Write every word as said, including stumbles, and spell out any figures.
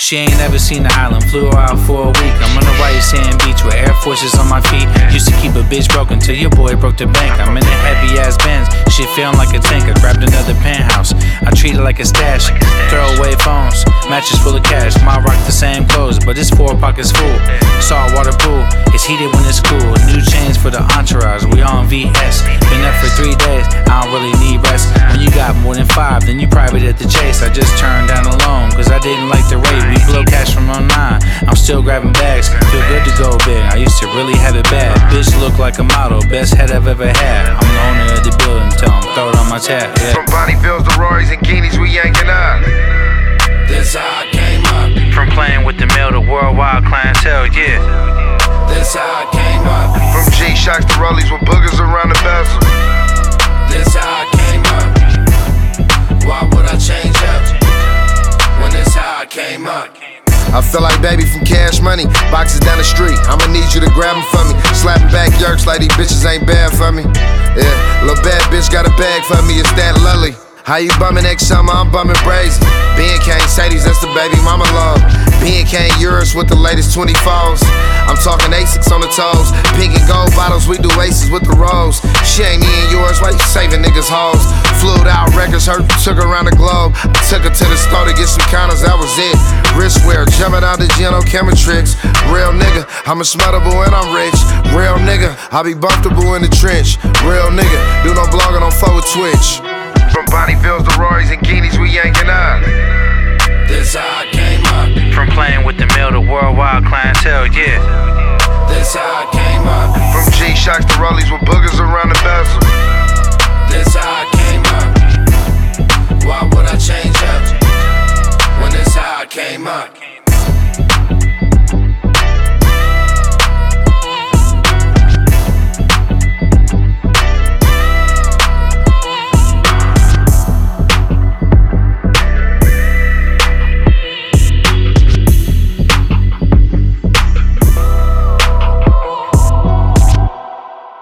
She ain't never seen the island, flew her out for a week. I'm on the white sand beach with Air Forces on my feet. Used to keep a bitch broken till your boy broke the bank. I'm in a heavy ass Benz, shit feeling like a tank. I grabbed another penthouse, I treat it like a stash. Throw away phones, matches full of cash. Might rock the same clothes, but it's four pockets full. Saltwater pool, it's heated when it's cool. New chains for the entourage, we on V S. Been up for three days, I don't really need rest. When you got more than five, then you private at the chase. I just turned down a loan, cause I didn't like the rate. We blow cash from oh nine, I'm still grabbing bags. Feel good to go big, I used to really have it bad. Bitch look like a model, best head I've ever had. I'm the owner of the building, tell them throw it on my tab, yeah. From Bonnievilles to Rory's and Guineas, we yanking up. This how I came up. From playing with the mail to worldwide clientele, yeah. This how I came up. From G-Shocks to Rollies with boogers around the bezel. This how I came up. Why would I change up when this how I came up? I feel like baby from Cash Money, boxes down the street. I'ma need you to grab them for me. Slapping back yerks like these bitches ain't bad for me. Yeah, little bad bitch got a bag for me, it's that lully. How you bumming next summer? I'm bumming brazen. B and K Sadie's, that's the baby mama love. B and K Euros with the latest twenty-fours. I'm talking Asics on the toes. Pink and gold bottles, we do aces with the rolls. She ain't in yours, why you saving niggas hoes? Flued out records, her took her around the globe. I took her to the store to get some counters, that was it. Wristwear, jumping out the gym, no camera tricks. Real nigga, I'm a smuttable and I'm rich. Real nigga, I be bumpable in the trench. Real nigga, do no blogging on forward Twitch. From Bonnievilles to Rory's and Guineas, we yanking up. This how I came up. From playing with the mail to worldwide clientele, yeah. This how I came up. From G-Shocks to Rollies with boogers around the bezel. This how I came up. Why would I change up when this how I came up?